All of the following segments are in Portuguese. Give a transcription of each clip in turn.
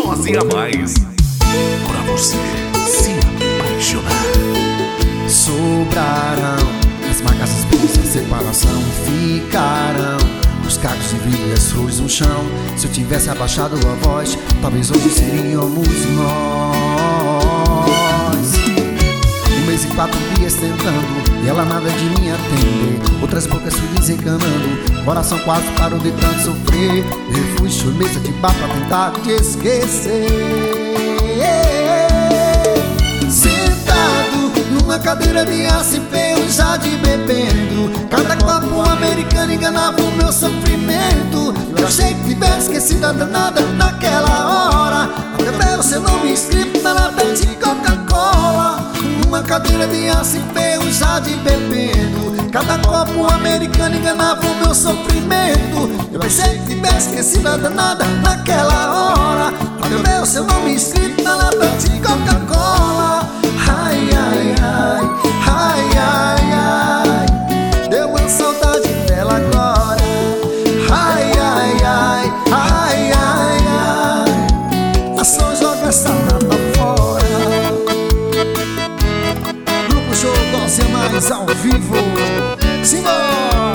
dose a mais pra você se apaixonar. Sobrarão as marcas, as brigas, a separação. Ficarão os cacos de vidro e as flores no chão. Se eu tivesse abaixado a voz, talvez hoje seríamos nós. 1 mês e 4 dias tentando, e ela nada de me atender. Outras bocas fui desencanando, coração quase parou de tanto sofrer. Refúgio, mesa de bar pra tentar te esquecer. Sentado numa cadeira de aço enferrujada e bebendo, cada copo americano enganava o meu sofrimento. Eu achei que tivesse esquecido a danada naquela hora, até ver o seu nome escrito na lata de Coca-Cola. Uma cadeira de aço enferrujada e bebendo, cada copo americano enganava o meu sofrimento. Eu pensei que tivesse esquecido a danada naquela hora, até ver o seu nome escrito na lata de Coca-Cola. Ai, ai, ai, ai, ai, ai, deu uma saudade dela agora. Ai, ai, ai, ai, ai, ai, a só joga essa nada fora. Grupo Show Dose a Mais ao vivo. Simbora!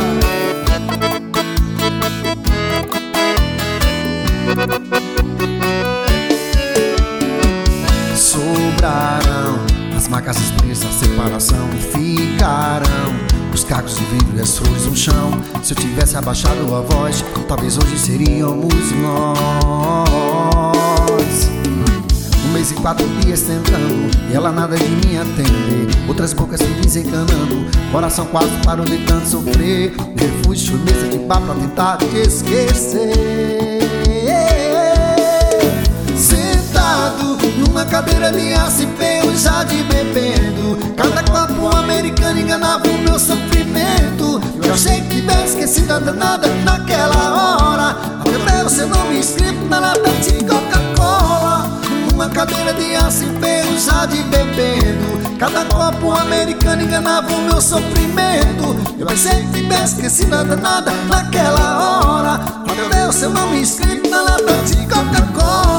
Sobrarão as marcas, as brigas, a separação. Ficarão os cacos de vidro e as flores no chão. Se eu tivesse abaixado a voz, talvez hoje seríamos nós. 1 mês e 4 dias tentando, e ela nada de me atender. Outras bocas me desencanando, coração quase parou de tanto sofrer. Refúgio, mesa de bar pra tentar te esquecer. Sentado numa cadeira de aço enferrujada e bebendo, cada copo americano enganava o meu sofrimento. Eu achei que tivesse esquecido a danada naquela hora, até ver o seu nome escrito na lata de Coca-Cola. Uma cadeira de aço enferrujada e bebendo, cada copo americano enganava o meu sofrimento. Eu pensei que tivesse esquecido a danada naquela hora, até ver o seu nome escrito na lata de Coca-Cola.